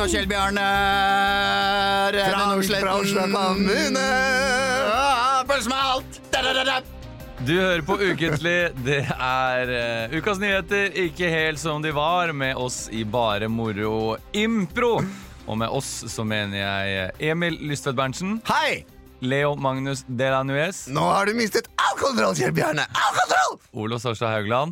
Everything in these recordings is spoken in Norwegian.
og Kjell Bjarne Fra Oslo kommune. Pølsemalt. Du hører på Ukentlig. Det ukas nyheter, ikke helt som de var, med oss i bare moro og impro. Og med oss så mener jeg Emil Lystvedt Berntsen. Hei! Leo Magnus Delanuez. Nå har du mistet all kontroll, Kjell Bjarne. All kontroll! Olof Sarstad Haugland.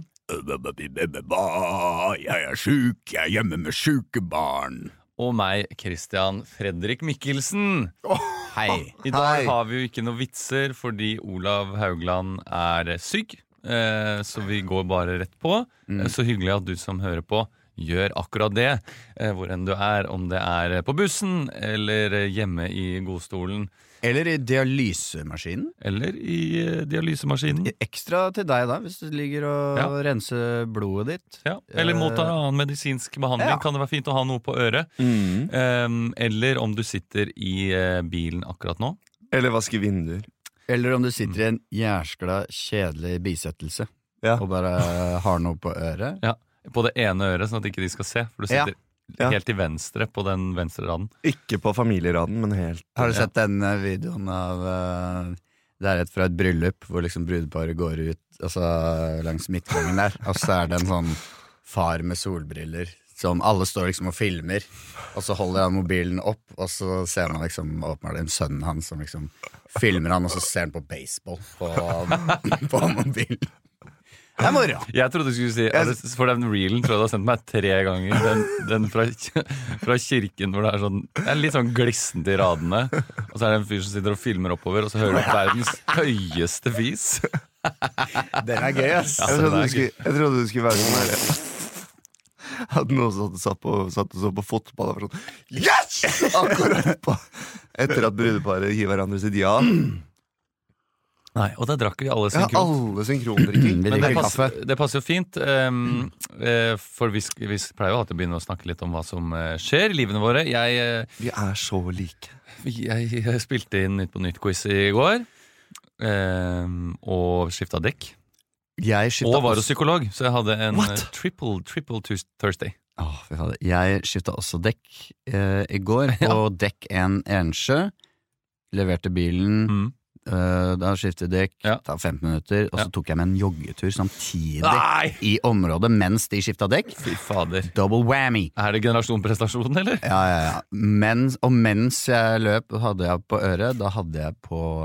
Jeg er syk, jeg er hjemme med syke barn. Og meg, Christian Fredrik Mikkelsen. Hei. I dag Hei. har vi jo ikke noen vitser fordi Olav Haugland er syk. Så vi går bare rett på. Så hyggelig at du som hører på gjør akkurat det, hvor enn du er, om det er på bussen eller hjemme i godstolen. Eller i dialysemaskinen. Eller i dialysemaskinen. Ekstra til deg da, hvis du ligger og renser blodet ditt. Ja. Eller mottar annen medisinsk behandling. Ja. Kan det være fint å ha noe på øret. Eller om du sitter i bilen akkurat nå. Eller vaske vinduer. Eller om du sitter i en jærskla kjedelig bisettelse og bare har noe på øret. Ja. På det ene øret, sånn at ikke de skal se. For du sitter helt til venstre på den venstre raden. Ikke på familieraden, men helt. Har du sett den videoen av det er fra et bryllup hvor liksom brudeparet går ut langs midtgangen der, og så er det en sånn far med solbriller som alle står liksom og filmer, og så holder han mobilen opp, og så ser man liksom åpner det en sønnen hans som liksom filmer han, og så ser han på baseball på mobilen. Det er moro. Jeg trodde du skulle si for den reelen tror jeg du har sendt meg 3 ganger. Den fra kirken hvor det er sånn, det er litt sånn glissent i radene, og så er det en fyr som sitter og filmer oppover, og så hører du verdens høyeste fis. Den er gøy, ass. Jeg trodde du skulle være sånn der at noen satt og så på fotball og var sånn yes! Akkurat på etter at brudeparet gir hverandre sitt ja. Nei, og der drakk vi alle Ja, synkron. alle synkrondrikking. Vi Men drikker kaffe. det passer jo fint, for vi pleier jo alltid å begynne å snakke litt om hva som skjer i livene våre. Vi er så like. Jeg spilte inn Nytt på Nytt-quiz i går, og skiftet dekk. Og var hos psykolog, så jeg hadde en triple Thursday. Fy fader. Jeg skiftet også dekk i går på dekk 1 Ensjø. Leverte bilen. Da skiftet dekk, ta 15 minutter, og så tok jeg med en joggetur samtidig i området mens de skiftet dekk. Fy fader. Double whammy. Er det generasjonprestasjon, eller? Ja. Mens jeg løp, hadde jeg på øret, da hadde jeg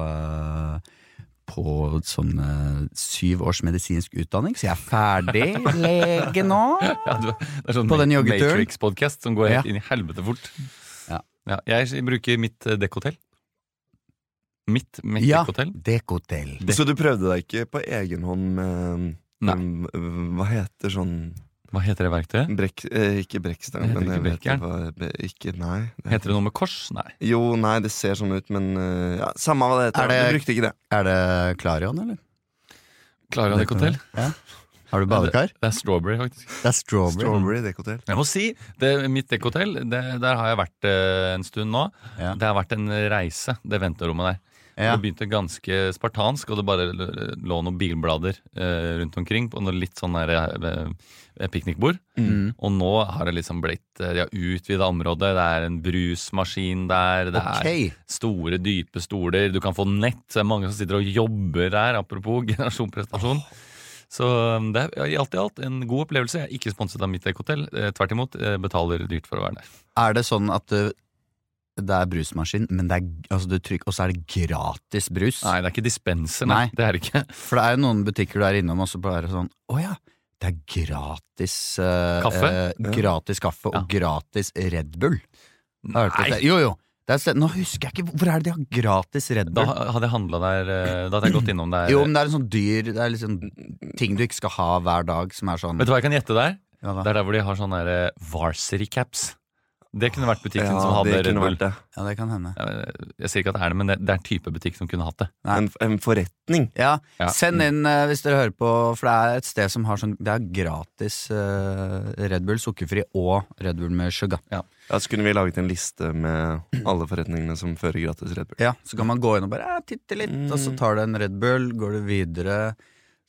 på sånn 7 års medisinsk utdanning, så jeg er ferdig lege nå. Det er sånn på den joggeturen. Matrix-podcast som går helt inn i helvete fort. Jeg bruker mitt dekkhotell. Mitt dekkhotell. Dekkhotell. Så du prøvde deg ikke på egen hånd med hva heter sånn Hva heter det verktøyet? Ikke brekkstang, Det heter men ikke jeg vet ikke, nei. Heter det noe med kors? Nei. Jo, nei, det ser sånn ut, men samme hva det heter. Du brukte ikke det. Er det Klarion, eller? Klarion dekkhotell? Ja. Har du badekar? Det er Strawberry, faktisk. Det er Strawberry dekkhotell. Jeg må si, mitt dekkhotell, der har jeg vært en stund nå. Det har vært en reise, det venterommet der. Det begynte ganske spartansk, og det bare lå noen bilblader rundt omkring på noe litt sånn piknikbord. Og nå har det liksom blitt, de har utvidet området, det er en brusmaskin der, det er store, dype stoler, du kan få nett, det er mange som sitter og jobber der, apropos generasjonprestasjon. Så det er i alt en god opplevelse. Jeg er ikke sponset av mitt dekkhotell, tvert imot, betaler dyrt for å være der. Er det sånn at det er brusmaskin, men det er, du trykker, og så er det gratis brus? Nei, det er ikke dispenser, nei. Det er det ikke. For det er jo noen butikker du er innom, og så bare sånn, det er gratis kaffe, gratis kaffe og gratis Red Bull. Nei. Jo. Nå husker jeg ikke, hvor er det de har gratis Red Bull? Da hadde jeg handlet der, da hadde jeg gått innom der. Jo, men det er en sånn dyr, det er liksom ting du ikke skal ha hver dag, som er sånn. Vet du hva jeg kan gjette der? Det er der hvor de har sånn der varsity caps. Det kunne vært butikken som hadde Red Bull. Ja, det kan hende. Jeg sier ikke at det er det, men det er en type butikk som kunne hatt det. En forretning. Ja, send inn hvis dere hører på, for det er et sted som har sånn, det er gratis Red Bull, sukkerfri og Red Bull med sugar. Ja, så kunne vi laget en liste med alle forretningene som fører gratis Red Bull. Ja, så kan man gå inn og bare titte litt, og så tar du en Red Bull, går du videre,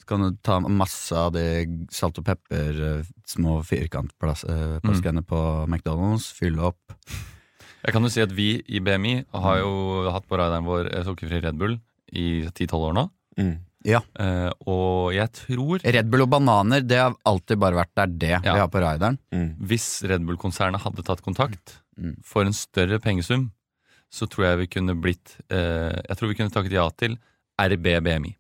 Så kan du ta masse av de salt og pepper, små firkantpåskene på McDonald's, fylle opp. Jeg kan jo si at vi i BMI har jo hatt på radaren vår sukkerfri Red Bull i 10-12 år nå. Ja. Og jeg tror Red Bull og bananer, det har alltid bare vært det vi har på radaren. Hvis Red Bull-konsernet hadde tatt kontakt for en større pengesum, så tror jeg vi kunne blitt jeg tror vi kunne takket ja til RB BMI.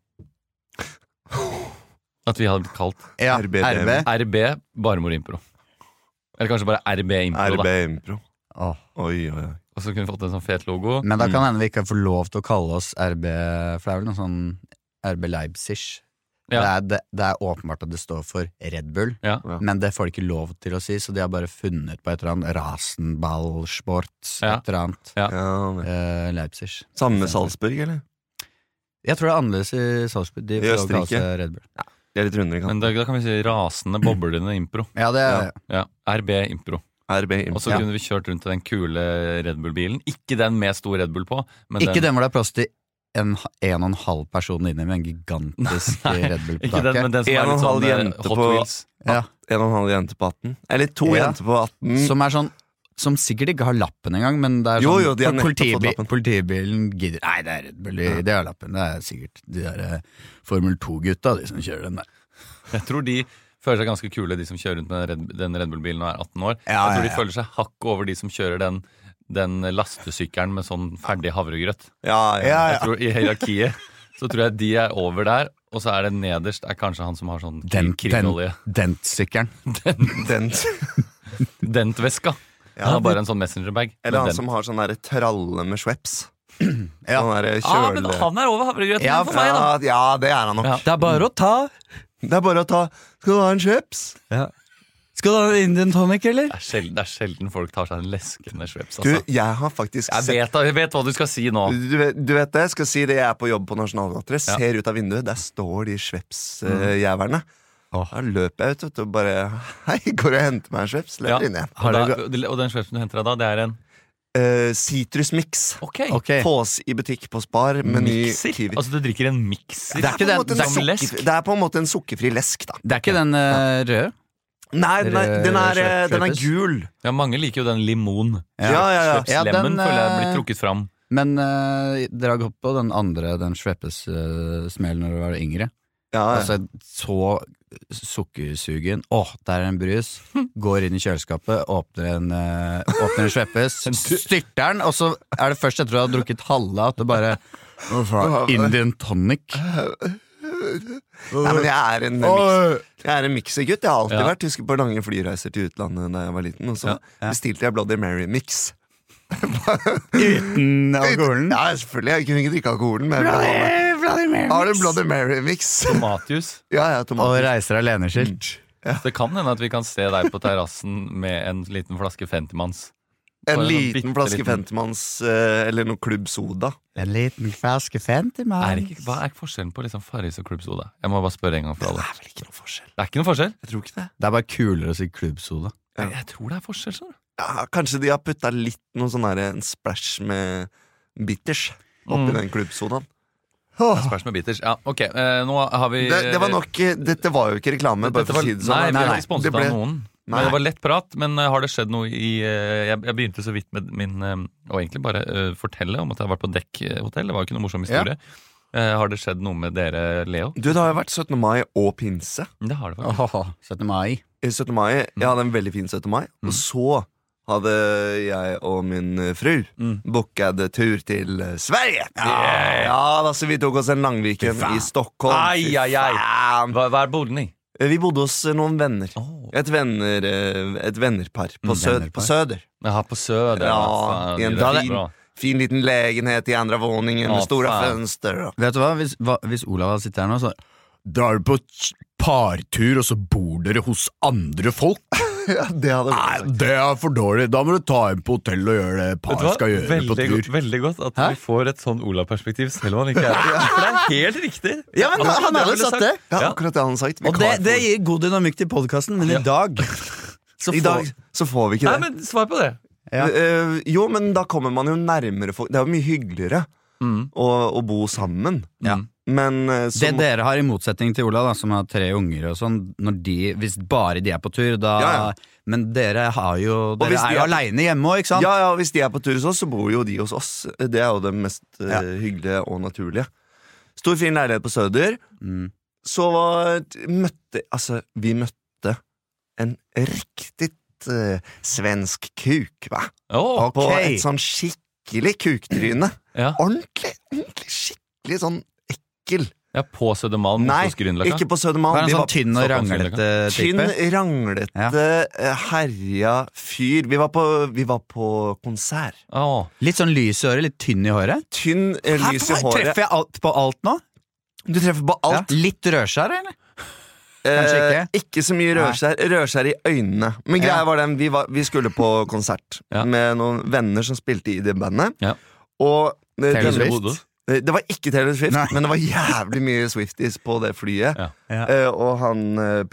At vi hadde blitt kalt RB Barmor Impro. Eller kanskje bare RB Impro, RB Impro. Oi. Og så kunne vi fått en sånn fet logo. Men da kan hende vi ikke får lov til å kalle oss RB, for det er vel noe sånn RB Leipzig. Ja. Det er åpenbart at det står for Red Bull, men det får de ikke lov til å si, så de har bare funnet på et eller annet Rasenballsport, et eller annet Leipzig. Samme med Salzburg, eller? Jeg tror det er annerledes i Salzburg. De får lov til å kalle seg Red Bull. Ja, de er litt rundere. Men da kan vi si rasende, boblende impro. Ja, det er RB Impro. Og så kunne vi kjørt rundt til den kule Red Bull-bilen. Ikke den med stor Red Bull på, men ikke den hvor det er plass til en og en halv person inne med en gigantisk Red Bull på taket. Ikke den, men den som er litt sånn Hot Wheels. En og en halv jente på 18. Eller 2 jenter på 18. Som er sånn, som sikkert ikke har lappen engang, men det er sånn politibilen gidder. Nei, det er Red Bull, det har lappen. Det er sikkert de der Formel 2-gutta, de som kjører den der. Jeg tror de føler seg ganske kule, de som kjører rundt med den Red Bull-bilen og er 18 år. Jeg tror de føler seg hakk over de som kjører den lastesykkelen med sånn ferdig havregrøt. Jeg tror i hierarkiet så tror jeg de er over der, og så er det nederst er kanskje han som har sånn krillolje. Dentsykkelen. Dentveska. Han har bare en sånn messengerbag. Eller han som har sånn der tralle med Schweppes. Men han er over havregrøten for meg, da. Ja, det er han nok. Det er bare å ta. Skal du ha en Schweppes? Skal du ha en Indian tonic, eller? Det er sjelden folk tar seg en leskende Schweppes, altså. Du, jeg har faktisk jeg vet hva du skal si nå. Du vet det, jeg skal si det. Jeg er på jobb på Nationaltheatret, ser ut av vinduet, der står de Schweppes-jæverne. Da løper jeg ut og bare hei, går og henter meg en Schweppes, lever inn igjen. Og den Schweppesen du henter deg da, det er en Citrusmix. Fås i butikk på Spar med ny Kiwi. Altså du drikker en mixer? Det er på en måte en sukkerfri lesk, da. Det er ikke den røde? Nei, den er gul. Ja, mange liker jo den limon. Schweppes-lemon føler jeg blir trukket fram. Men dere har gått på den andre, den Schweppes-smellen når du var yngre. Altså så sukkersugen. Der er en brus. Går inn i kjøleskapet, åpner en Schweppes, styrter den, og så er det først etter du har drukket halve at du bare Indian tonic. Nei, men jeg er en mixergutt. Jeg har alltid vært. Husker på lange flyreiser til utlandet da jeg var liten, og så bestilte jeg Bloody Mary mix. Uten alkoholen? Ja, selvfølgelig. Jeg kunne ikke drikke alkoholen, men har du Bloody Mary mix? Tomatjus. Tomatjus. Og reiser alene-skilt. Det kan hende at vi kan se deg på terrassen med en liten flaske Fentimans. En liten flaske Fentimans eller noe Club Soda. En liten flaske Fentimans. Hva er forskjellen på liksom Farris og Club Soda? Jeg må bare spørre en gang for alle. Det er vel ikke noe forskjell. Det er ikke noe forskjell? Jeg tror ikke det. Det er bare kulere å si Club Soda. Jeg tror det er forskjell, sånn. Kanskje de har puttet litt noe sånn der, en splash med bitters oppi den Club Sodaen. Splash med bitters, ok, nå har vi det var nok, dette var jo ikke reklame, bare for å si det sånn. Nei, vi har ikke sponset av noen. Men det var lett prat, men har det skjedd noe jeg begynte så vidt med min og egentlig bare fortelle om at jeg har vært på Dekk-hotell. Det var jo ikke noe morsom historie. Har det skjedd noe med dere, Leo? Du, det har jo vært 17. mai og pinse. Det har det faktisk. 17. mai. 17. mai, jeg hadde en veldig fin 17. mai. Og så hadde jeg og min fru booket tur til Sverige. Da, så vi tok oss en langviken i Stockholm. Hva bodde ni? Vi bodde hos noen venner. Et vennerpar på Söder. Jaha, på Söder. I en fin liten lägenhet i andra våningen med stora fönster. Vet du hva? Hvis Olav hadde sittet her nå, så drar du på partur, og så bor dere hos andre folk. Det hadde vært. Nei, det er for dårlig. Da må du ta inn på hotell og gjøre det par skal gjøre på tur. Veldig godt at vi får et sånn Olav-perspektiv, selv om han ikke er det. For det er helt riktig. Ja, men han hadde sagt det. Ja, akkurat det han har sagt. Og det gir god dynamikk til podcasten, men i dag så får vi ikke det. Nei, men svar på det. Jo, men da kommer man jo nærmere folk. Det er jo mye hyggeligere å bo sammen Men det dere har i motsetning til Ola da, som har 3 unger og sånn, hvis bare de på tur da, men dere er jo alene hjemme også, ikke sant? Ja, hvis de på tur hos oss, så bor jo de hos oss. Det jo det mest hyggelige og naturlige. Stor fin leilighet på Söder. Så vi møtte en riktig svensk kuk, va? På et sånn skikkelig kuktryne. Ordentlig skikkelig sånn ekkel. På Södermalm. Nei, ikke på Södermalm. Var det en sånn tynn og ranglete type? Tynn, ranglete, herja fyr. Vi var på konsert. Litt sånn lys i håret, litt tynn i håret. Tynn, lys i håret. Treffer jeg på alt nå? Du treffer på alt. Litt rødskjær, eller? Kanskje ikke? Ikke så mye rødskjær i øynene. Men greia var den, vi skulle på konsert med noen venner som spilte i det bandet. Og Taylor Swift. Det var ikke Taylor Swift, men det var jævlig mye Swifties på det flyet. Og han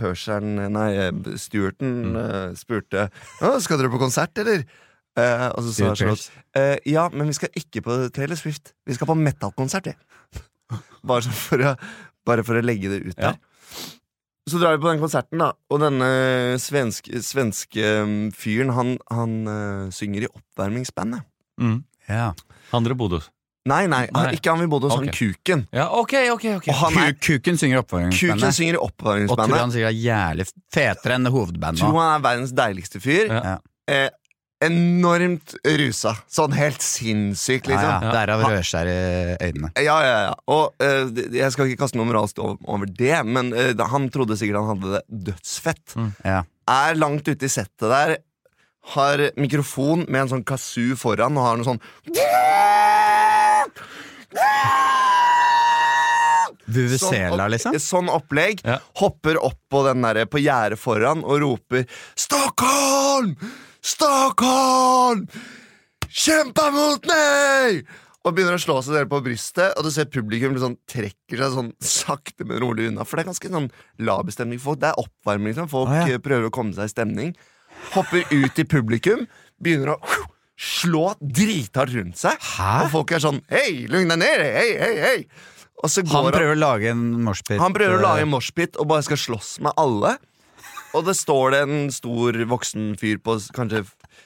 Stuarten spurte: skal dere på konsert, eller? Og så sa Charlotte: ja, men vi skal ikke på Taylor Swift. Vi skal på metal-konsert, bare for å legge det ut der. Så drar vi på den konserten da. Og denne svenske fyren, han synger i oppvarmingsbandet. Han dere bodde hos? Nei, ikke han vi bodde hos, han Kuken. Kuken synger i oppvarmingsbandet. Kuken synger i oppvarmingsbandet. Og tror han sikkert jævlig fetere enn hovedbandet. Tror han verdens deiligste fyr. Enormt rusa. Sånn helt sinnssykt, liksom. Derav rødskjær i øynene. Og jeg skal ikke kaste noe moralsk over det, men han trodde sikkert han hadde det dødsfett. Langt ute i settet der, har mikrofon med en sånn kazoo foran, og har noe sånn Vuvuzela, liksom? Sånn opplegg. Hopper opp på den der, på gjerdet foran og roper: Stockholm! Stockholm! Kjempa mot meg! Og begynner å slå seg der på brystet. Og du ser publikum sånn, trekker seg sånn sakte, men rolig unna. For det ganske sånn lavbestemning for folk. Det oppvarming, liksom. Folk prøver å komme seg i stemning. Hopper ut i publikum, begynner å slå drithardt rundt seg. Og folk sånn: hei, lugn deg ned, hei. Og så går han prøver å lage en moshpit. Han prøver å lage en moshpit og bare skal slåss med alle. Og det står det en stor voksen fyr på kanskje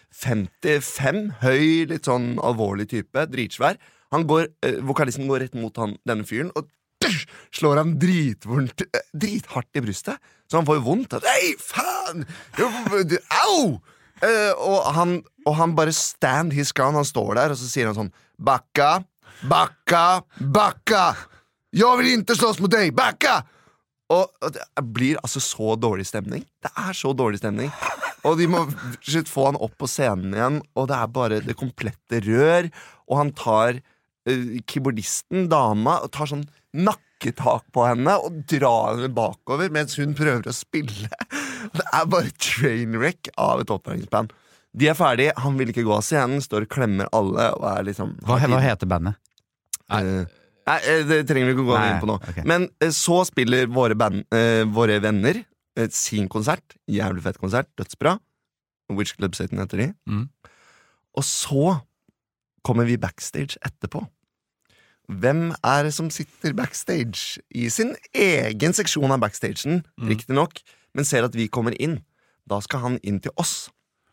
55, høy, litt sånn alvorlig type, dritsvær. Vokalisten går rett mot denne fyren og slår han drithardt i brystet. Så han får vondt. Hei, faen! Au! Og han bare stand his ground. Han står der, og så sier han sånn: Backa, backa, backa! Jeg vil ikke slåss mot deg, backa! Og det blir altså så dårlig stemning. Det så dårlig stemning. Og de må få han opp på scenen igjen, og det bare det komplette rør. Og han tar keyboardisten, dama, og tar sånn nakketak på henne og drar henne bakover mens hun prøver å spille. Det bare trainwreck av et oppvarmingsband. De ferdige, han vil ikke gå av scenen, står og klemmer alle og liksom Hva heter bandet? Nei, det trenger vi ikke gå inn på nå. Men så spiller våre venner sin konsert. Jævlig fett konsert, dødsbra. Which Club Satan heter de. Og så kommer vi backstage etterpå. Hvem det som sitter backstage i sin egen seksjon av backstagen, riktig nok, men ser at vi kommer inn? Da skal han inn til oss.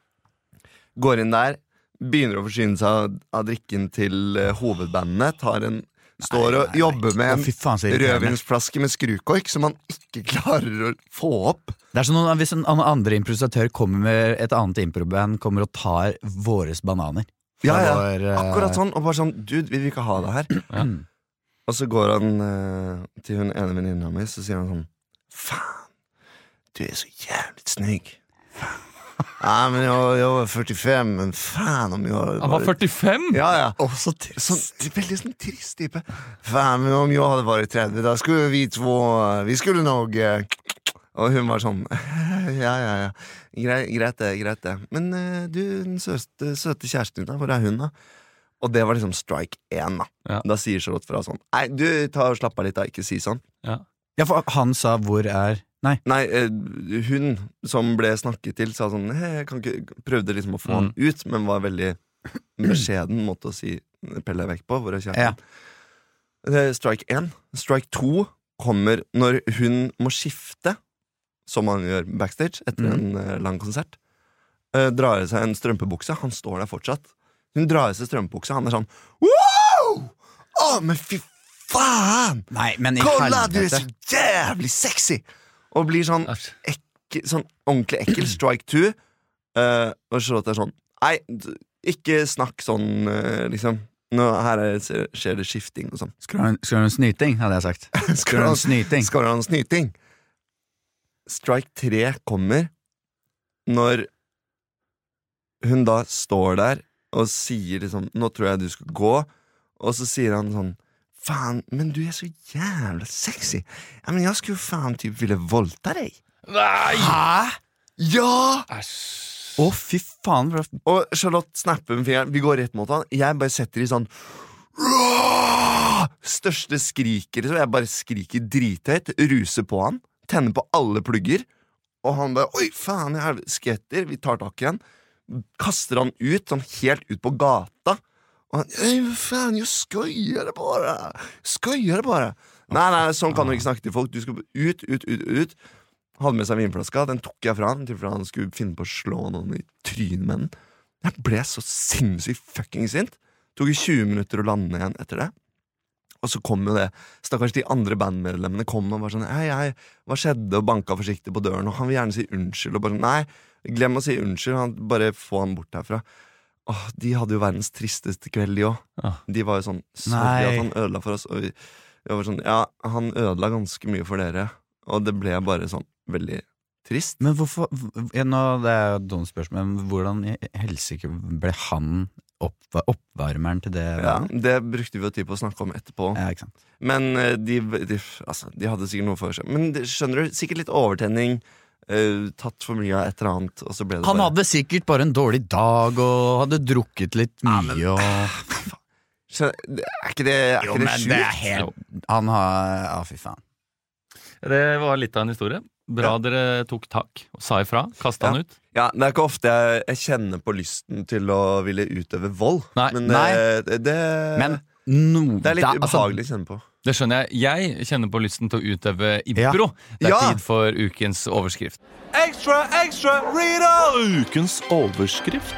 Går inn der, begynner å forsyne seg av drikken til hovedbandene, står og jobber med en rødvinsflaske med skrukork som han ikke klarer å få opp. Det sånn hvis en andre improvisatør kommer med et annet improband, kommer og tar våres bananer. Akkurat sånn. Og bare sånn: dude, vi vil ikke ha det her. Og så går han til hun ene venninna mi, så sier han sånn: faen, du så jævlig snygg. Ja, men jeg var 45, men faen om jeg Han var 45? Ja. Så trist. Veldig sånn trist type. Faen, men om jeg hadde vært 30, da skulle vi vi skulle nog Og hun var sånn: ja. Greit det. Men du, den søte kjæresten din, hvor hun da? Og det var liksom strike 1 da. Da sier Charlotte fra sånn: nei, du, ta og slapp av litt da, ikke si sånn. Ja, for han sa hvor Nei, hun som ble snakket til sa sånn: jeg kan ikke, prøvde liksom å få han ut, men var veldig beskjeden måte å si Pelle vekk på, hvor kjæresten. Strike 1. Strike 2 kommer når hun må skifte, som man gjør backstage etter en lang konsert. Drar i seg en strømpebukse. Han står der fortsatt. Hun drar i seg strømpebukse. Han sånn wow! Men fy faen! Nei, men i Kolla, du helvete. så jævlig sexy! Og blir sånn sånn ordentlig ekkel. Strike 2. Og Charlotte sånn nei, ikke snakk sånn, liksom. Nå, her skjer det skifting og sånn. Skal du ha en snyting, hadde jeg sagt. Skal du ha en snyting? Skal du ha en snyting? Strike 3 kommer når hun da står der og sier liksom, nå tror jeg du skal gå, og så sier han sånn, fan, men du så jävla sexy. Ja, men jeg skulle jo fan typ ville voldta deg. Nei! Hæ? Ja! Fy faen, bro. Og Charlotte snapper med fingeren. Vi går rett mot han. Jeg bare setter i sånn største skriker, så jeg bare skriker drithøyt, ruser på han, tenner på alle plugger, og han bare, oi faen, jeg skvetter. Vi tar tak i han, kaster han ut, sånn helt ut på gata, og han, hva faen, jeg skojar det bare. Nei, sånn kan du ikke snakke til folk. Du skal ut. Hadde med seg vinflaska, den tok jeg fra han, til han skulle finne på å slå noen i trynet med den. Jeg ble så sinnssykt fucking sint. Tok 20 minutter å lande igjen etter det. Og så kom jo det, stakkars de andre bandmedlemmene kom og var sånn, hei, hva skjedde, og banka forsiktig på døren, og han vil gjerne si unnskyld, og bare sånn, nei, glem å si unnskyld, bare få han bort herfra. De hadde jo verdens tristeste kveld, de også. De var jo sånn, sorry at han ødela for oss, og jeg var sånn, ja, han ødela ganske mye for dere, og det ble bare sånn, veldig trist. Men hvorfor, nå, det jo et dumt spørsmål, men hvordan i helsike ble han oppvarmeren til det? Ja, det brukte vi jo tid på å snakke om etterpå. Ja, ikke sant. Men de hadde sikkert noe for seg. Men skjønner du, sikkert litt overtenning, tatt for mye av et eller annet, og så ble det han bare... hadde sikkert bare en dårlig dag, og hadde drukket litt mye, ikke det sjukt? Det helt... Han har... fy faen. Det var litt av en historie. Bra dere tok tak og sa ifra. Kastet han ut. Ja, det ikke ofte jeg kjenner på lysten til å ville utøve vold. Nei. Men det er litt ubehagelig å kjenne på. Det skjønner jeg. Jeg kjenner på lysten til å utøve impro. Det tid for ukens overskrift. Ekstra, Rita! Ukens overskrift.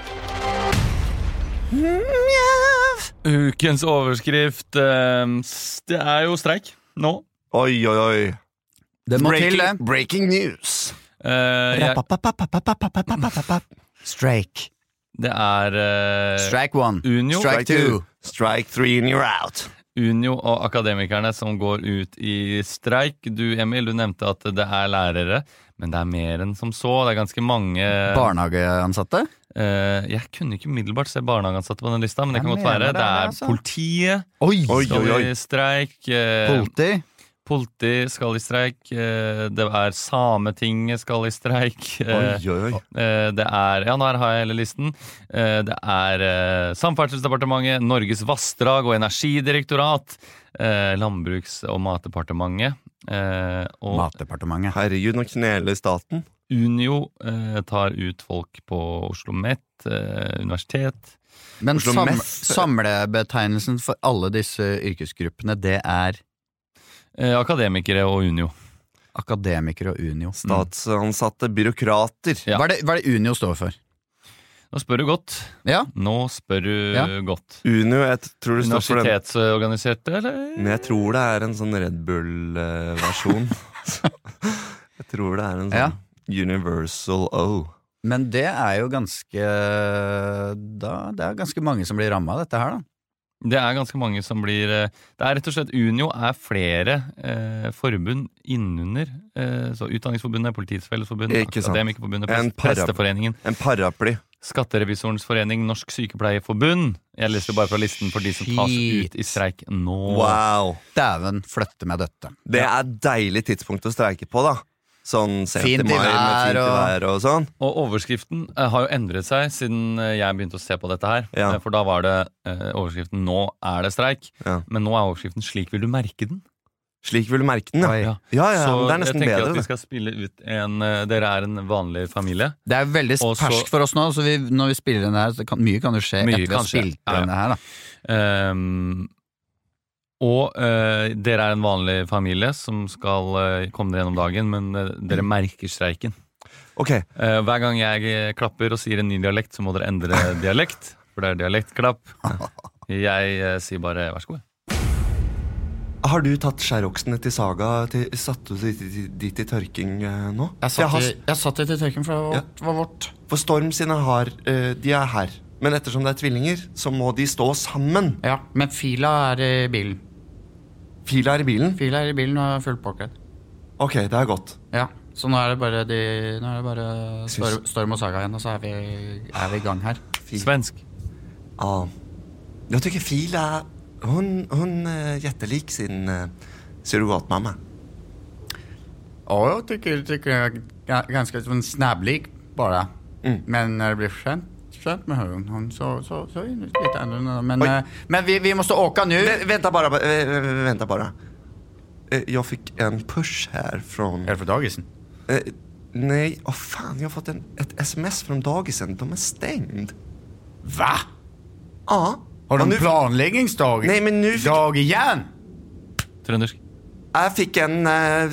Ukens overskrift det jo streik nå. Oi. Det må til det. Breaking news. Strike. Det Strike 1. Unio. Strike 2. Strike 3 and you're out. Unio og akademikerne som går ut i streik. Du, Emil, du nevnte at det lærere, men det mer enn som så. Det ganske mange Barnehageansatte? Jeg kunne ikke umiddelbart se barnehageansatte på den lista, men det kan godt være. Det altså. Politiet Oi. i streik. Politi skal i streik. Det Sametinget skal i streik. Oi. Det nå har jeg hele listen. Det Samferdselsdepartementet, Norges vassdrag og energidirektorat, Landbruks- og matdepartementet. Matdepartementet. Herregud, nå kneler staten. Unio tar ut folk på Oslo Met, universitet. Men samlebetegnelsen for alle disse yrkesgruppene, det akademikere og Unio. Akademikere og Unio. Statsansatte byråkrater. Ja. Hva det Unio står for? Nå spør du godt. Ja. Godt. Unio, jeg tror det står for Universitetsorganiserte, eller? Men jeg tror det en sånn Red Bull-versjon. Jeg tror det en sånn Universal O. Men det jo ganske det ganske mange som blir rammet av dette her, da. Det ganske mange som blir det rett og slett Unio flere forbund innunder så Utdanningsforbundet, Politiets Fellesforbund, Akademikerforbundet, Presteforeningen, en paraply, Skatterevisorens forening, Norsk Sykepleierforbund. Jeg leser bare fra listen for de som tas ut i streik nå. Wow. Dæven, flytte med dette. Det deilig tidspunkt å streike på, da. Sånn sent i mai med fint i vær og sånn. Og overskriften har jo endret seg siden jeg begynte å se på dette her. Ja. For da var det overskriften 'Nå det streik'. Ja. Men nå overskriften 'Slik vil du merke den'. Slik vil du merke den, ja. Så det jeg nesten tenker bedre. at vi skal spille ut dere en vanlig familie. Det veldig ferskt for oss nå, så når vi spiller den her, så mye kan jo skje etter vi har spilt den her, da. Og dere en vanlig familie som skal komme dere gjennom dagen, men dere merker streiken. Ok. Hver gang jeg klapper og sier en ny dialekt, så må dere endre dialekt, for det dialektklapp. Jeg sier bare, vær så god. Har du tatt skjæroksene til Saga, satt du de til tørking nå? Jeg satt det til tørking, for det var vårt. For Storm sine de her. Men ettersom det tvillinger, så må de stå sammen. Ja, men Fila i bilen. Fila i bilen? Fila i bilen og fullpakket. Ok, det godt. Ja, så nå det bare Storm og Saga igjen, og så vi i gang her. Svensk. Ja. Jeg tycker Fila, hon jättelik sin surrogatmamma. Ja, jag tycker ganska snabblik bara. Men när det blir skönt med hon så är det lite annorlunda. Men vi måste åka nu. Vänta bara. Jag fick en push här från... Är det för dagisen? Nej, fan, jag har fått ett sms från dagisen. De är stängd. Va? Ja. Har de planläggningsdag? Nej, men nu... Dag igen? Trøndersk. Jag fick en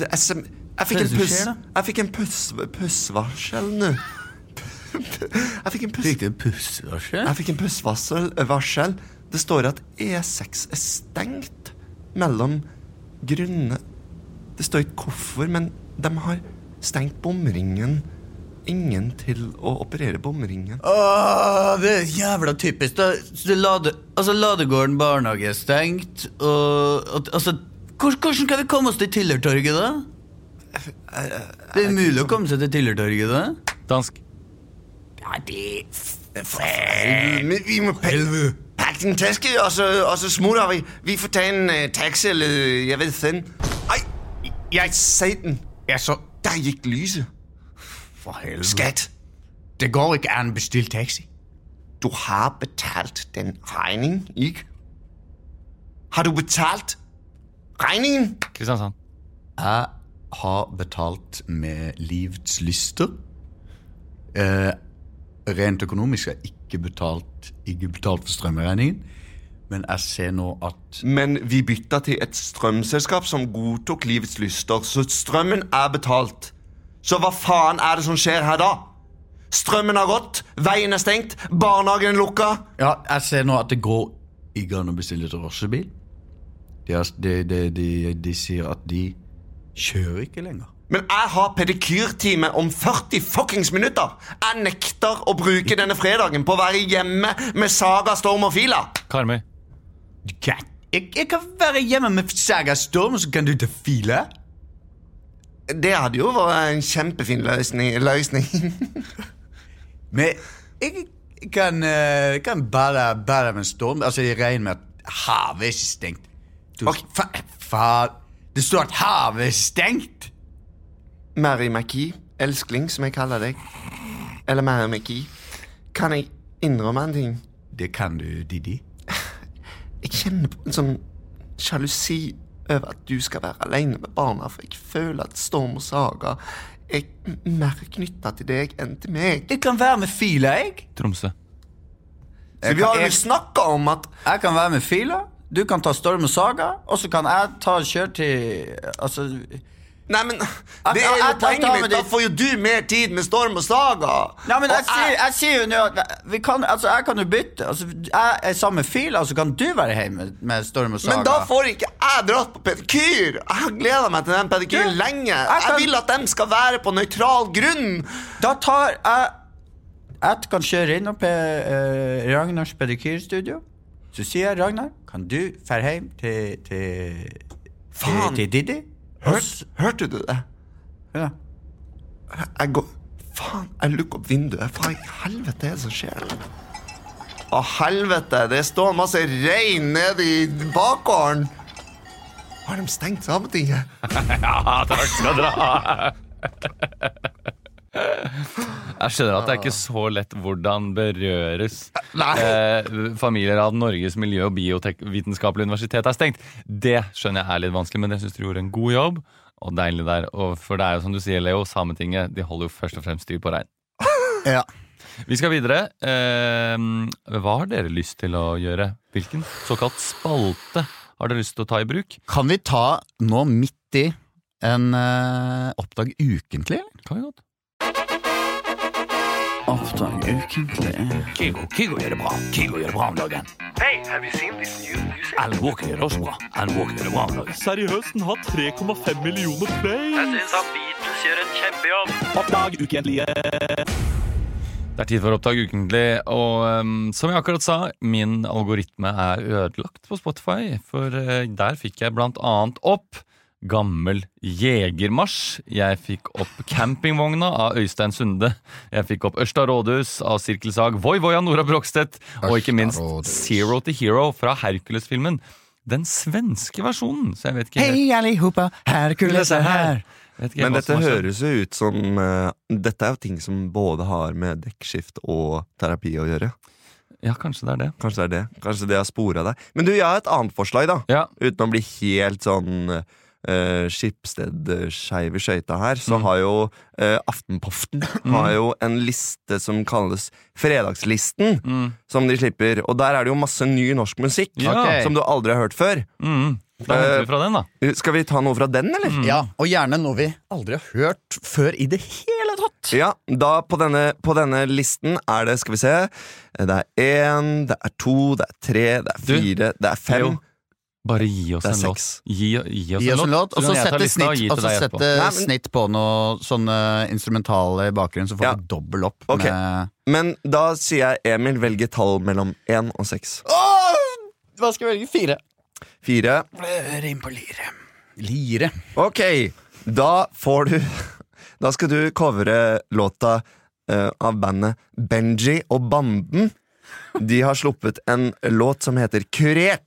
pussvarsel nu. Jag fick en pussvarsel. Det står att E6 stängt mellan grunne. Det står ikke hvorfor, men de har stengt bomringen. Ingen til å operere bomringen. Det jävla typiskt. Ladegården barnehage stengt. Hvordan kan vi komme oss til Tillertorget da? Det mulig å komme seg til Tillertorget da? Dansk. Ja, men vi må pakke en taske, og så smutter vi. Vi får ta en taxi, eller jeg vet ikke. Jeg satan. Der gikk lyset. For helvete. Skat. Det går ikke an bestilt taxi. Du har betalt den regning, ikke? Har du betalt regningen? Kristiansand. Jeg har betalt med livets lyster. Rent økonomisk har jeg ikke betalt for strømregningen. Men jeg ser nå at... Men vi bytta til et strømselskap som godtok livets lyster, så strømmen betalt. Så hva faen det som skjer her da? Strømmen har gått, veien stengt, barnehagen lukka. Ja, jeg ser nå at det går ikke an å bestille et drosjebil. De sier at de kjører ikke lenger. Men jeg har pedikyrtime om 40 fuckings minutter. Jeg nekter å bruke denne fredagen på å være hjemme med Saga, Storm og Fila. Karmøy. Jeg kan være hjemme med Saga, Storm, og så kan du ta Fila. Det hadde jo vært en kjempefin løsning. Men jeg kan bare med Storm. Altså, jeg regner med at havet stengt. Det står at havet stengt. Mary McKee, elskling som jeg kaller deg. Eller Mary McKee. Kan jeg innrømme en ting? Det kan du, Didi. Jeg kjenner på en sånn sjalusi over at du skal være alene med barna, for jeg føler at Storm og Saga mer knyttet til deg enn til meg. Jeg kan være med Fila, jeg. Tromsø. Så vi har jo snakket om at... Jeg kan være med Fila, du kan ta Storm og Saga, og så kan jeg kjøre til... Altså... Nei, men det jo poenget mitt. Da får jo du mer tid med Storm og Saga. Nei, men jeg sier jo nå at jeg kan jo bytte. Altså, jeg sammen med Fila, så kan du være hjemme med Storm og Saga. Men da får ikke jeg dratt på pedikyr. Jeg har gledet meg til den pedikyren lenge. Jeg vil at de skal være på nøytral grunn. Da tar jeg kan kjøre inn på Ragnars pedikyrstudio. Så sier jeg, Ragnar, kan du fære hjem til Didi? Hørte du det? Ja. Jeg går... Faen, jeg lukker opp vinduet. Hva i helvete det som skjer? Å, helvete, det står masse regn nede i bakgården. Har de stengt Sametinget? Ja, takk skal dere ha. Jeg skjønner at det ikke så lett hvordan berøres familier av Norges miljø- og biovitenskapelige universitet stengt. Det skjønner jeg litt vanskelig, men jeg synes du gjorde en god jobb, og deilig der. Og for det jo som du sier, Leo, Sametinget, de holder jo først og fremst styr på regn. Ja. Vi skal videre. Hva har dere lyst til å gjøre? Hvilken såkalt spalte har dere lyst til å ta i bruk? Kan vi ta nå midt i en Oppdag ukentlig, eller? Kan vi godt. Oppdag ukentlig. Kygo gjør det bra om dagen. Hey, have you seen this new music? Alan Walker gjør det også bra. Alan Walker gjør det bra om dagen. Seriøst, den har 3,5 millioner play. Jeg synes han Beatles gjør en kjempejobb. Oppdag ukentlige. Det er tid for Oppdag ukentlig, og som jeg akkurat sa, min algoritme er ødelagt på Spotify, for der fikk jeg blant annet opp Gammel Jegermarsj. Jeg fikk opp Campingvogna av Øystein Sunde. Jeg fikk opp Ørsta Rådhus av Sirkelsag, Voi Voi av Nora Brokstedt, og ikke minst Zero to Hero fra Hercules-filmen. Den svenske versjonen, så jeg vet ikke helt. Hei allihopa, Hercules er her. Men dette høres jo ut som dette er jo ting som både har med dekkskift og terapi å gjøre. Ja, kanskje det er det. Kanskje det har sporet deg. Men du, jeg har et annet forslag da. Ja. Uten å bli helt sånn Schibsted-skeiv i skøyta her, så har jo Aftenpoften har jo en liste som kalles Fredagslisten, som de slipper. Og der er det jo masse ny norsk musikk som du aldri har hørt før. Da henter vi fra den da. Skal vi ta noe fra den, eller? Ja, og gjerne noe vi aldri har hørt før i det hele tatt. Ja, da på denne listen er det, skal vi se, det er 1, det er 2, det er 3, det er 4, det er 5. Bare gi oss en låt. Gi oss en låt, og så sette snitt på noe sånne instrumentale i bakgrunnen, så får vi dobbelt opp. Okay. Men da sier jeg Emil velger tall mellom 1 og 6. Hva skal jeg velge? 4. Rim på lire. Lire. Ok, da skal du covere låta av bandet Benji og Banden. De har sluppet en låt som heter Kurert.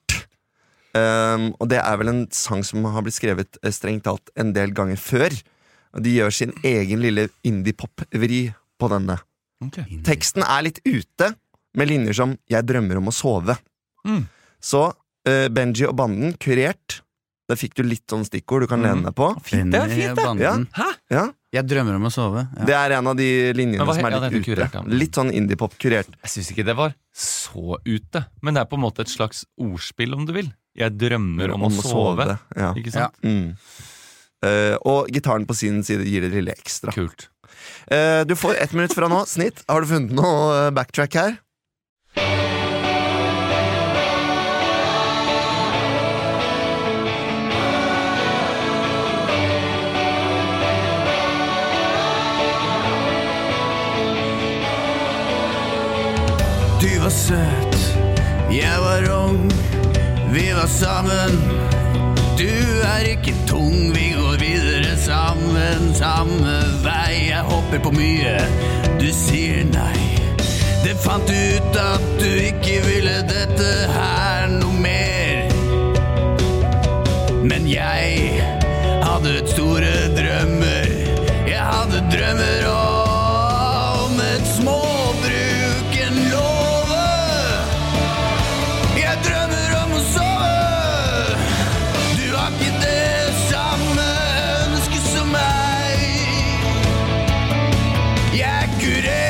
Og det er vel en sang som har blitt skrevet strengt talt en del ganger før. Og de gjør sin egen lille indie-pop-vri på denne. Teksten er litt ute, med linjer som 'Jeg drømmer om å sove'. Så Benji og Banden, Kurert. Da fikk du litt sånn stikkord du kan lene deg på. Det er fint, det. Hæ? Ja. Jeg drømmer om å sove. Det er en av de linjene som er litt ute. Kurert, Litt sånn indie-pop kurert. Jeg synes ikke det var så ute, men det er på en måte et slags ordspill, om du vil. Jeg drømmer om å sove. Ja. Ikke sant? Og gitaren på sin side gir det lille ekstra. Kult. Du får 1 minutt fra nå. Snitt. Har du funnet noe backtrack her? Du var søt, jeg var ung, vi var sammen. Du er ikke tung, vi går videre sammen. Samme vei, jeg hopper på mye, du sier nei. Det fant ut at du ikke ville dette her noe mer. Men jeg hadde store drømmer. Jeg hadde drømmer om et småbruk, en låve. Jeg drømmer om å sove. Du har ikke det samme ønske som meg. Jeg er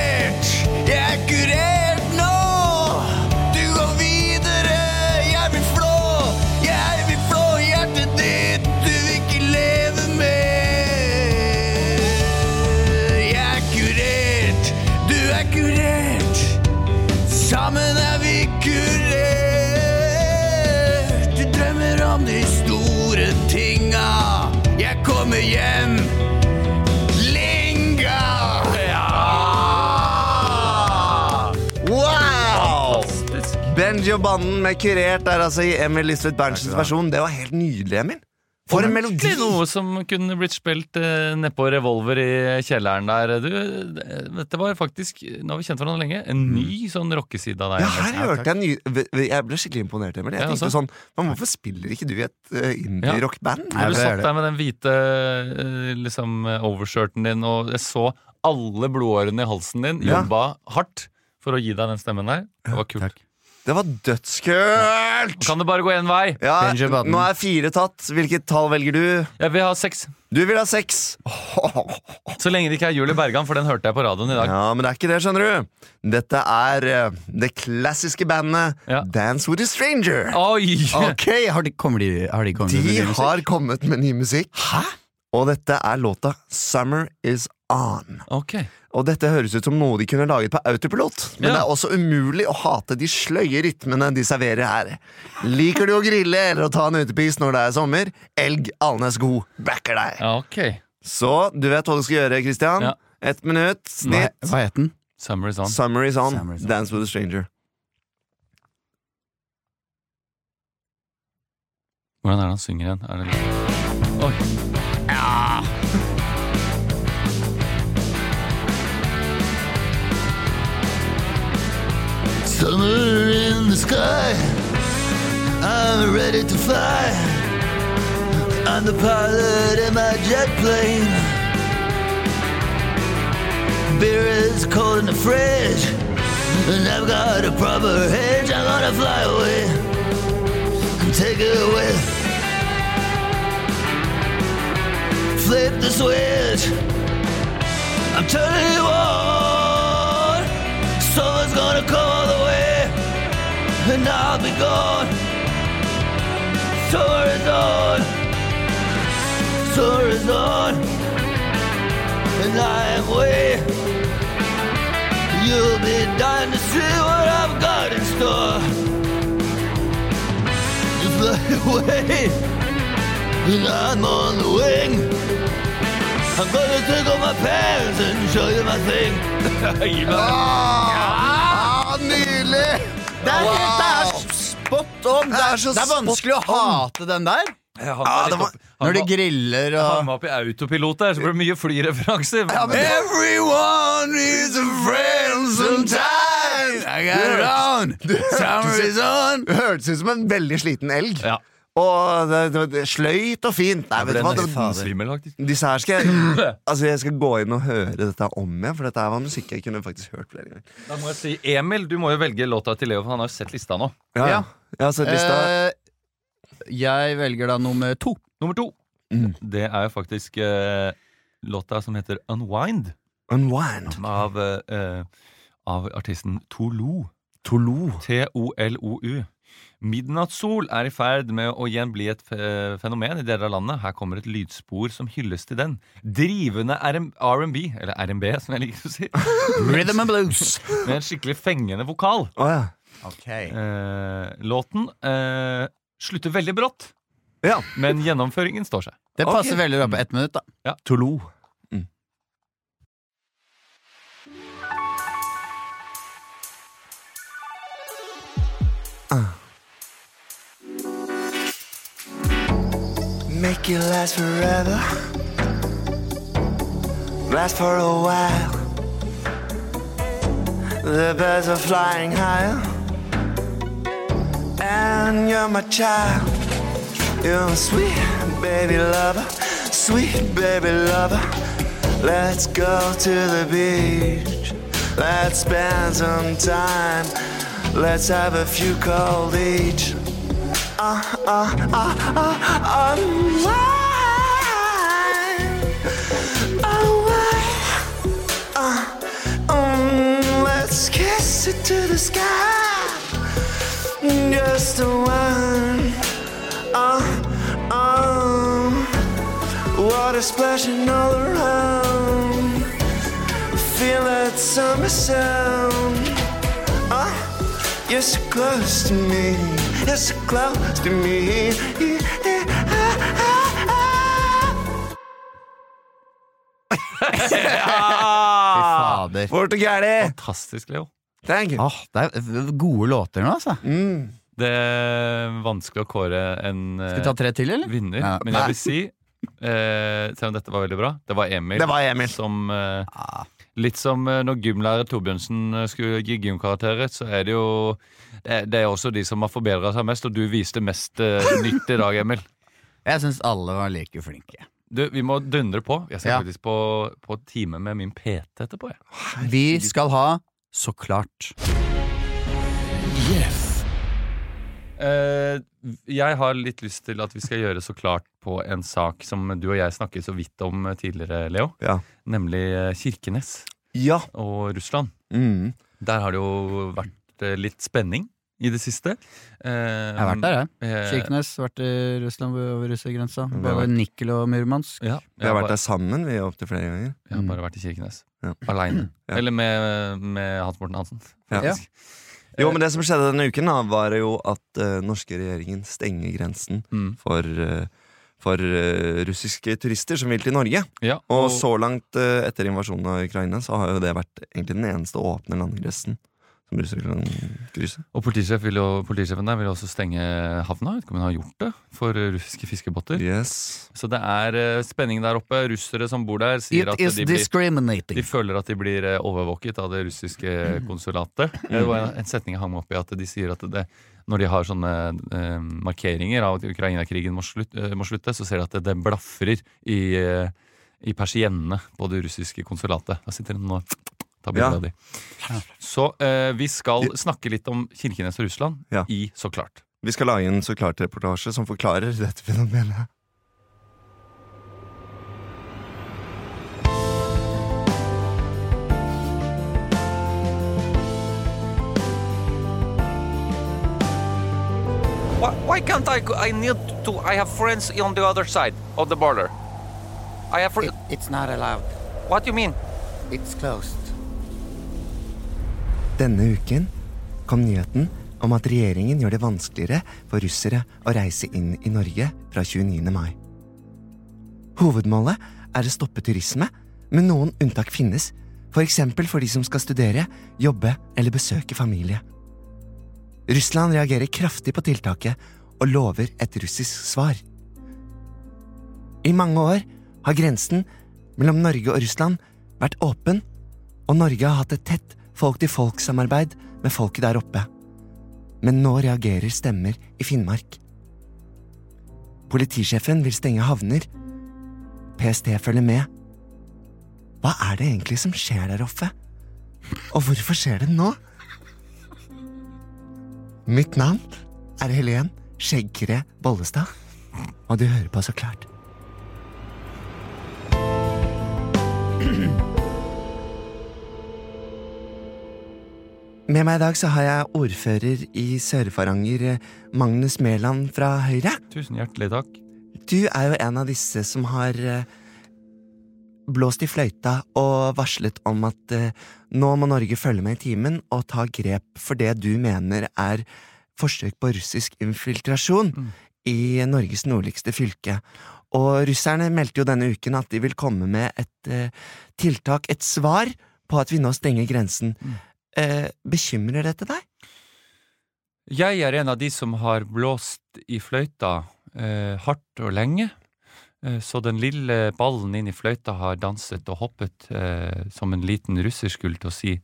kurert nå. Du går videre, jeg vil flå hjertet ditt. Du vil ikke leve mer. Jeg er kurert, du er kurert. Sammen er vi kurert. Du drømmer om de store tinga. Jeg kommer hjem. Linga. Wow! Benji og Banden med kurert er altså i Emil Lisbeth Berntsens versjon. Det var helt nydelig, Emil. For en melodi! Det er noe som kunne blitt spilt nedpå Revolver i kjelleren der. Dette var faktisk, nå har vi kjent hverandre lenge, en ny sånn rockeside av deg. Ja, her hørte jeg ble skikkelig imponert, Emil. Jeg tenkte sånn, men hvorfor spiller ikke du i et indie-rockband? Du satt der med den hvite liksom, overskjørten din, og jeg så alle blodårene i halsen din jobba hardt for å gi deg den stemmen der. Det var kult. Det var dødskult! Kan det bare gå en vei? Ja, Benji Button. nå er 4 tatt. Hvilket tall velger du? Jeg vil ha 6. Du vil ha 6. Så lenge det ikke er Julie Bergan, for den hørte jeg på radioen i dag. Ja, men det er ikke det, skjønner du. Dette er det klassiske bandet Dance with a Stranger. Oi! Ok, har de kommet med ny musikk? har kommet med ny musikk. Hæ? Og dette er låta Summer Is On. Ok. Og dette høres ut som noe de kunne laget på autopilot. Men det er også umulig å hate de sløye rytmene de serverer her. Liker du å grille eller å ta en utepis når det er sommer? Elg Alnes God backer deg. Ja, ok. Så du vet hva du skal gjøre, Christian. 1 minutt, snitt. Hva het den? Summer is on. Summer is on. Summer is on. Dance with a Stranger. Hvordan er det han synger igjen? Er det litt... Oi. Summer in the sky, I'm ready to fly. I'm the pilot in my jet plane. Beer is cold in the fridge, and I've got a proper hedge. I'm gonna fly away and take it away. Flip the switch, I'm turning you on. Summer's gonna come all the way, and I'll be gone. Summer is on, summer is on, and I am away. You'll be dying to see what I've got in store. You fly away, and I'm on the wing. I'm gonna take off my pants and show you my thing. Nydelig! Det er spot on! Det er vanskelig å hate den der. Når de griller Han og var oppe i autopilot der, så ble det mye flyreferanser. Everyone is a friend sometimes. I got it on. Summer is on. Det hørtes ut som en veldig sliten elg. Ja. Og det sløyt og fint. Nei, vet du hva? Disse her skal jeg Altså jeg skal gå inn og høre dette om igjen, for dette var musikk jeg kunne faktisk hørt flere ganger. Da må jeg si, Emil, du må jo velge låta til Leo, for han har jo sett lista nå. Ja. Jeg har sett lista. Jeg velger da nummer 2. Nummer 2. Det er jo faktisk låta som heter Unwind. Unwind. Av artisten Tolou. Tolou. T-O-L-O-U. Midnattssol er i ferd med å igjen bli et fenomen i deler av landet. Her kommer et lydspor som hylles til den. Drivende R&B, eller R&B som jeg liker å si. Rhythm and blues. Med en skikkelig fengende vokal. Okay. Låten slutter veldig brått, men gjennomføringen står seg. Det passer veldig bra på 1 minutt da. Ja. Tolou. Make it last forever, last for a while. The birds are flying higher, and you're my child. You're a sweet baby lover, sweet baby lover. Let's go to the beach, let's spend some time, let's have a few cold each. Let's kiss it to the sky, just the one. Water splashing all around, feel that summer sound. You're so close to me, you're so close to me. Fy fader. Hvor det gærlig? Fantastisk, Leo. Thank you. Det er gode låter nå, altså. Det er vanskelig å kåre en Skal vi ta 3 til, eller? vinner, Ja. men jeg vil si, selv om dette var veldig bra, det var Emil, som litt som når gymlærer Torbjørnsen skulle gi gymkarakterer, så er det jo det er også de som har forbedret seg mest, og du viste mest nytt i dag, Emil. Jeg synes alle var like flinke. Du, vi må dundre på. Jeg ser faktisk på time med min PT etterpå. Vi skal ha Så klart. Yes. Jeg har litt lyst til at vi skal gjøre så klart på en sak som du og jeg snakket så vidt om tidligere, Leo. Ja. Nemlig Kirkenes og Russland. Der har det jo vært litt spenning i det siste. Jeg har vært der, jeg. Kirkenes, vært i Russland over russergrensa. Både Nikkel og Murmansk. Vi har vært der sammen, vi har opp til flere ganger. Jeg har bare vært i Kirkenes. Alene. Eller med Hans Morten Hansen. Jo, men det som skjedde denne uken da, var jo at norske regjeringen stenger grensen for russiske turister som vil til Norge. Og så langt etter invasjonen av Ukraina så har jo det vært egentlig den eneste åpne landgrensen som russere kan krysse. Og politisjefen der vil også stenge havna. Vet ikke om han har gjort det for russiske fiskebåter. Så det spenning der oppe. Russere som bor der sier at de føler at de blir overvåket av det russiske konsulatet. Det var en setning jeg hang opp i, at de sier at når de har sånne markeringer av at Ukraina-krigen må slutte, så ser de at det blafrer i persiennene på det russiske konsulatet. Da sitter de nå Så vi skal snakke litt om Kirkenes og Russland i Så klart. Vi skal lage en Så klart-reportasje som forklarer dette fenomenet. Why can't I have friends on the other side of the border? It's not allowed. What do you mean? It's closed. Denne uken kom nyheten om at regjeringen gjør det vanskeligere for russere å reise inn i Norge fra 29. mai. Hovedmålet å stoppe turisme, men noen unntak finnes, for eksempel for de som skal studere, jobbe eller besøke familie. Russland reagerer kraftig på tiltaket og lover et russisk svar. I mange år har grensen mellom Norge og Russland vært åpen, og Norge har hatt et tett folk-til-folk-samarbeid med folket der oppe. Men nå reagerer stemmer i Finnmark. Politisjefen vil stenge havner. PST følger med. Hva det egentlig som skjer der oppe? Og hvorfor skjer det nå? Mitt navn Helen Skjeggkre Bollestad, og du hører på Så klart. Med meg i dag så har jeg ordfører i Sør-Varanger, Magnus Mæland fra Høyre. Tusen hjertelig takk. Du jo en av disse som har blåst i fløyta og varslet om at nå må Norge følge med i timen og ta grep for det du mener forsøk på russisk infiltrasjon i Norges nordligste fylke. Og russerne meldte jo denne uken at de vil komme med et tiltak, et svar på at vi nå stenger grensen. Bekymrer dette deg? Jeg en av de som har blåst i fløyta hardt og lenge, så den lille ballen inn i fløyta har danset og hoppet som en liten russer skulle til å si.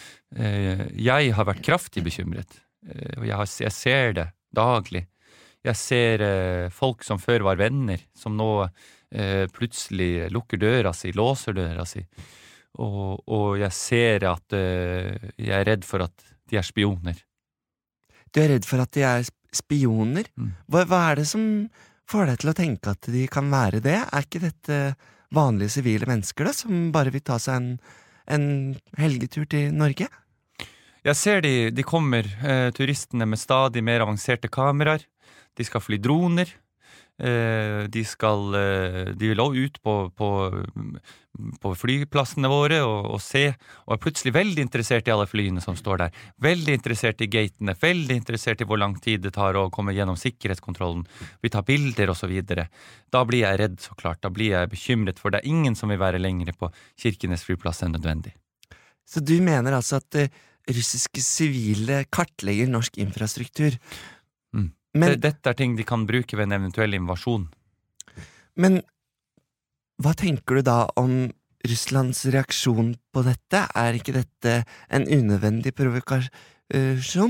Jeg har vært kraftig bekymret, og jeg ser det daglig. Jeg ser folk som før var venner, som nå plutselig lukker døra si, låser døra si. Og jeg ser at jeg redd for at de spioner. Du redd for at de spioner? Hva det som får deg til å tenke at de kan være det? Ikke dette vanlige sivile mennesker da, som bare vil ta seg en helgetur til Norge? Jeg ser de kommer, turistene med stadig mer avanserte kameraer. De skal fly droner. De vil også ut på flyplassene våre og se, og plutselig veldig interessert i alle flyene som står der, veldig interessert i gatene, veldig interessert i hvor lang tid det tar å komme gjennom sikkerhetskontrollen, vi tar bilder og så videre. Da blir jeg redd, så klart, da blir jeg bekymret, for det ingen som vil være lengre på Kirkenes flyplass enn nødvendig. Så du mener altså at russiske sivile kartlegger norsk infrastruktur? Men, dette ting de kan bruke ved en eventuell invasjon. Men hva tenker du da om Russlands reaksjon på dette? Ikke dette en unødvendig provokasjon?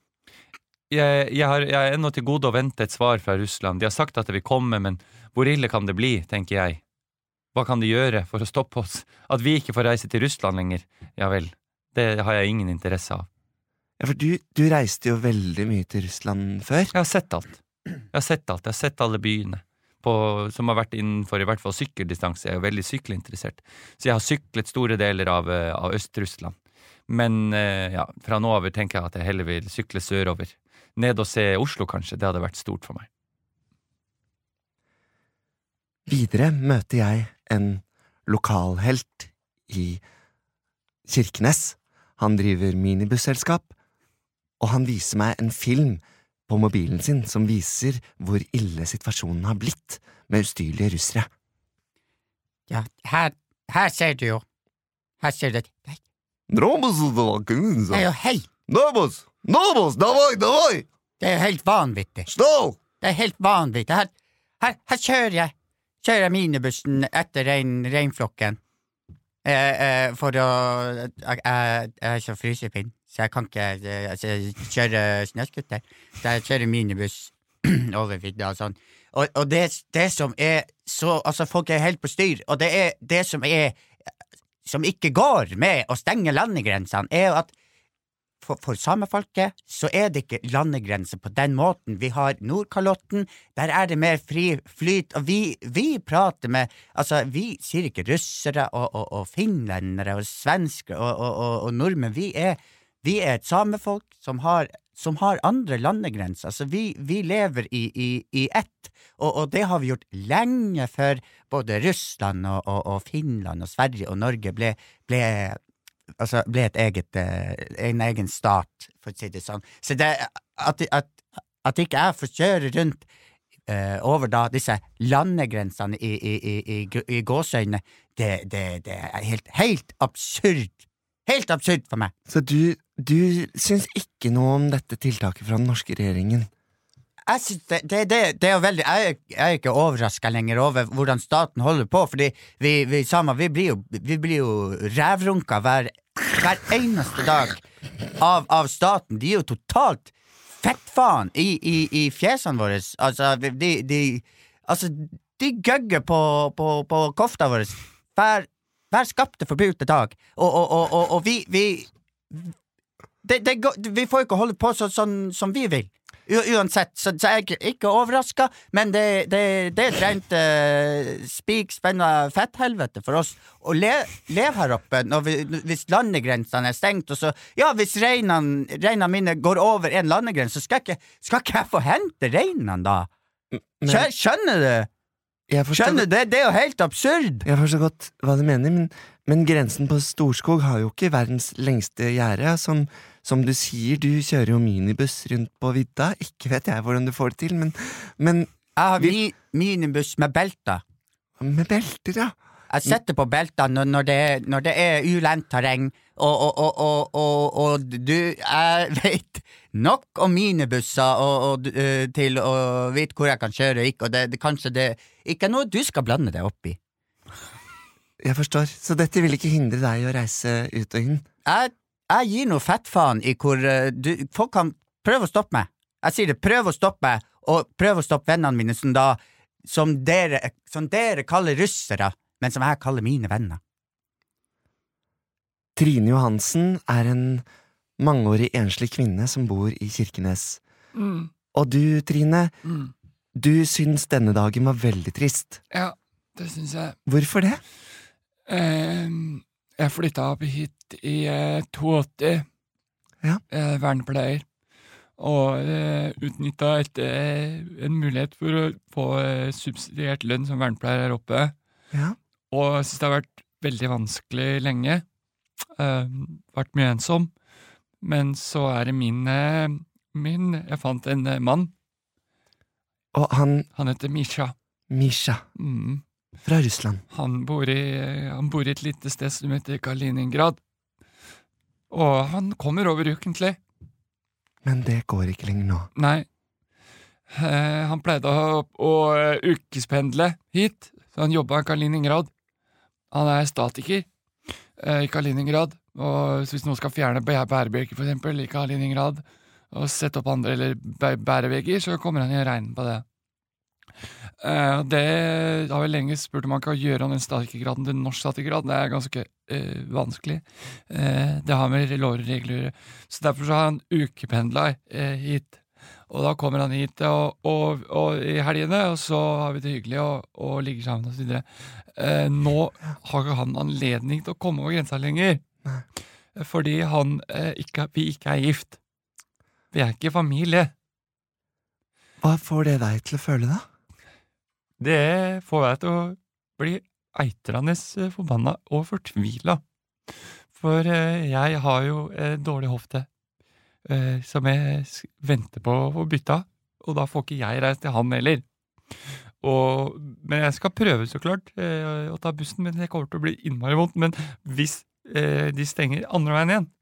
Jeg ennå til gode å vente et svar fra Russland. De har sagt at det vil komme, men hvor ille kan det bli, tenker jeg. Hva kan de gjøre for å stoppe oss? At vi ikke får reise til Russland lenger? Ja vel, det har jeg ingen interesse av. Ja, for du reiste jo veldig mye til Russland før. Jeg har sett alt. Jeg har sett alle byene som har vært innenfor i hvert fall sykkeldistanse. Jeg er veldig sykkelinteressert. Så jeg har syklet store deler av Øst-Russland. Men fra nå over tenker jeg at jeg heller vil sykle sørover. Ned og se Oslo kanskje, det hadde vært stort for meg. Videre møter jeg en lokalhelt i Kirkenes. Han driver minibusselskap, og han viser meg en film på mobilen sin som viser hvor ille situasjonen har blitt med ustyrlige russere. Ja, her ser du jo. Her ser du det. Det er jo helt... Nobos, davai! Det er jo helt vanvittig. Stå! Det er helt vanvittig. Her kjører jeg minibussen etter reinflokken. For å... Jeg er ikke frysepinn, så jeg kan ikke kjøre snøskutter. Så jeg kjører minibuss over vidda og sånn. Og det som er så... Altså, folk er helt på styr, og det er det som ikke går med å stenge landegrensene, er jo at for samefolket så er det ikke landegrenser på den måten. Vi har Nordkalotten, der er det mer fri flyt, og vi prater med, altså vi sier ikke russere og finlendere og svensker og nordmenn, vi er et samefolk som har andre landegrenser, altså vi lever i ett, og det har vi gjort lenge før både Russland og Finland og Sverige og Norge ble en egen stat, for å si det sånn. Så det, at ikke jeg får kjøre rundt over da disse landegrensene i gåsøyne, det er helt absurd. Helt absurd for meg. Så du syns ikke noe om dette tiltaket fra den norske regjeringen? Jeg synes det er jo veldig, jeg er ikke overrasket lenger over hvordan staten holder på, fordi vi blir jo rævrunka hver eneste dag av staten. De er jo totalt fettfaen i fjesene våre. Altså, de gøgger på kofta våre hver skapte forbudte dag. Og vi får ikke holde på sånn som vi vil. Uansett, så jeg er ikke overrasket, men det er et rent spikspennet fetthelvete for oss å leve her oppe hvis landegrensene er stengt, og så, ja, hvis reinene mine går over en landegrense, så skal ikke jeg få hente reinene da? Skjønner du? Skjønner du? Det er jo helt absurd! Jeg forstår godt hva du mener, men grensen på Storskog har jo ikke verdens lengste gjerde, som du sier, du kjører jo minibuss rundt på vidda. Ikke vet jeg hvordan du får det til, men jeg har minibuss med belter. Med belter, ja. Jeg setter på belter når det er ulendt terreng, og jeg vet nok om minibusser til å vite hvor jeg kan kjøre, og kanskje det ikke er noe du skal blande deg opp i. Jeg forstår, så dette vil ikke hindre deg å reise ut og inn? Jeg gir noe fettfaen i hvor folk kan prøve å stoppe meg. Jeg sier det, prøv å stoppe meg, og prøv å stoppe vennene mine som dere kaller russere, men som jeg kaller mine venner. Trine Johansen er en mangeårig enslig kvinne som bor i Kirkenes. Og du, Trine, du syns denne dagen var veldig trist. Ja, det syns jeg. Hvorfor det? Jeg flyttet opp hit i 82, vernepleier, og utnyttet en mulighet for å få subsidiert lønn som vernepleier her oppe. Ja. Og jeg synes det har vært veldig vanskelig lenge, vært mye ensom, men så er det jeg fant en mann. Og han heter Misha. Misha. Fra Russland. Han bor i et lite sted som heter Kaliningrad. Og han kommer over ukentlig. Men det går ikke lenger nå. Nei. Han pleide å ukespendle hit, så han jobbet i Kaliningrad. Han er statiker i Kaliningrad, og hvis noen skal fjerne bærebjelker for eksempel i Kaliningrad, og sette opp andre eller bærevegger, så kommer han i regnen på det. Det har vi lenge spurt om man kan gjøre om den statikergraden til norsk statikergrad. Det ganske vanskelig. Det har med lover og regler å gjøre. Så derfor så har han ukependla hit. Og da kommer han hit og i helgene, og så har vi det hyggelig og ligger sammen og så videre. Nå har ikke han anledning til å komme over grensa lenger. Nei. Fordi vi ikke gift. Vi ikke familie. Hva får det deg til å føle da? Det får meg til å bli eitrende forbanna og fortvila. For jeg har jo dårlig hofte som jeg venter på å bytte av, og da får ikke jeg reist til han heller. Men jeg skal prøve så klart å ta bussen, men det kommer til å bli innmari vondt. Men hvis de stenger andre veien igjen,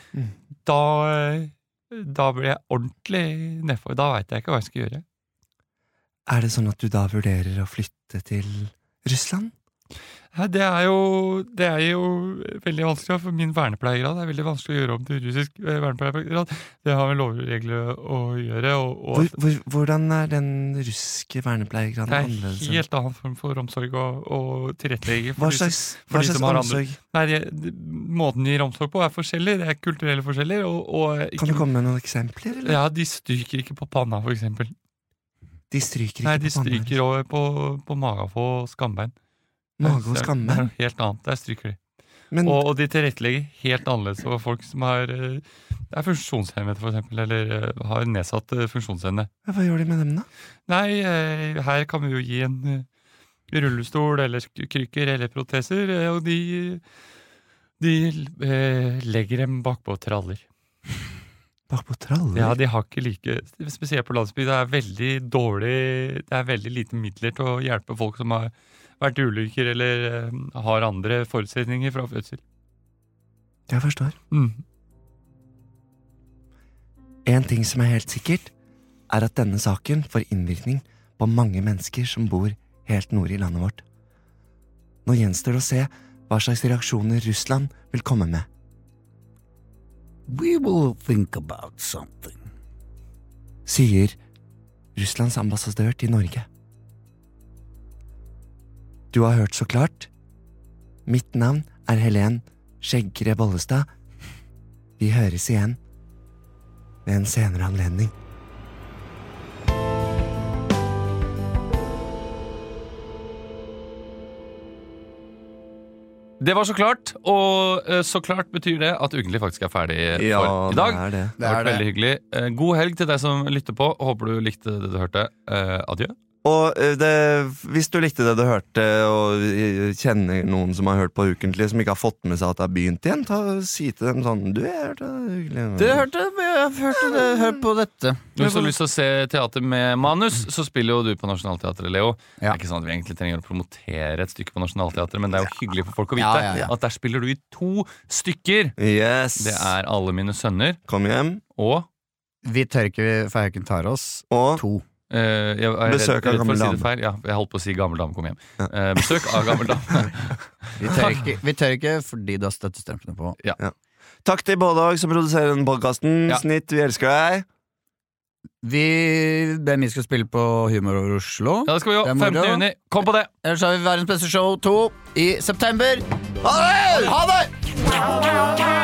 da blir jeg ordentlig nedfor. Da vet jeg ikke hva jeg skal gjøre. Det sånn at du da vurderer å flytte til Russland? Ja, det jo veldig vanskelig, for min vernepleiergrad veldig vanskelig å gjøre om til russisk vernepleiergrad. Det har med lovregler å gjøre. Hvordan den russiske vernepleiergraden annerledes? Det helt annen form for omsorg og tilrettelegge. Hva slags omsorg? Måten de gir omsorg på forskjellig. Det kulturelle forskjeller. Kan du komme med noen eksempler? Eller? Ja, de stryker ikke på panna, for eksempel. De stryker ikke på panna? Nei, de stryker over på mage og skambein. Mage og skambein? Det noe helt annet, der stryker de. Og de tilrettelegger helt annerledes for folk som er funksjonshemmet, for eksempel, eller har nedsatt funksjonsevne. Hva gjør de med dem da? Nei, her kan vi jo gi en rullestol, eller krykker, eller proteser, og de legger dem bakpå traller. Bakpå traller? Ja, de har ikke like, spesielt på landsbygd, det veldig dårlig, det veldig lite midler til å hjelpe folk som har vært ulykker eller har andre forutsetninger fra fødsel. Jeg forstår. En ting som helt sikkert at denne saken får innvirkning på mange mennesker som bor helt nord i landet vårt. Nå gjenstår det å se hva slags reaksjoner Russland vil komme med. We will think about something, sier Russlands ambassadør til Norge. Du har hørt Så klart. Mitt navn Helen Skjeggre Bollestad. Vi høres igjen ved en senere anledning. Det var Så klart, og Så klart betyr det at Ukentlig faktisk ferdig for i dag. Ja, det Det har vært veldig hyggelig. God helg til deg som lytter på. Håper du likte det du hørte. Adjø. Og hvis du likte det du hørte, og kjenner noen som har hørt på Ukentlig, som ikke har fått med seg at det har begynt igjen, si til dem sånn: Du, jeg hørte det. Jeg hørte det. Hør på dette. Hvis du har lyst til å se teater med manus, så spiller jo du på Nationaltheatret, Leo. Det ikke sånn at vi egentlig trenger å promotere et stykke på Nationaltheatret, men det jo hyggelig for folk å vite at der spiller du i 2 stykker. Yes. Det Alle mine sønner. Kom hjem. Og Vi tør ikke, for Hauken tar oss. Og 2. Besøk av gammel dame. Ja, jeg holdt på å si gammel dame, kom hjem. Besøk av gammel dame. Vi tør ikke fordi du har støttestrømpene på. Ja. Takk til Bådag som produserer den podcasten. Snitt, vi elsker deg. Vi skal spille på Humor over Oslo. Ja, det skal vi jo. 15. juni. Kom på det. Ellers har vi Verdens beste show 2 i september. Ha det!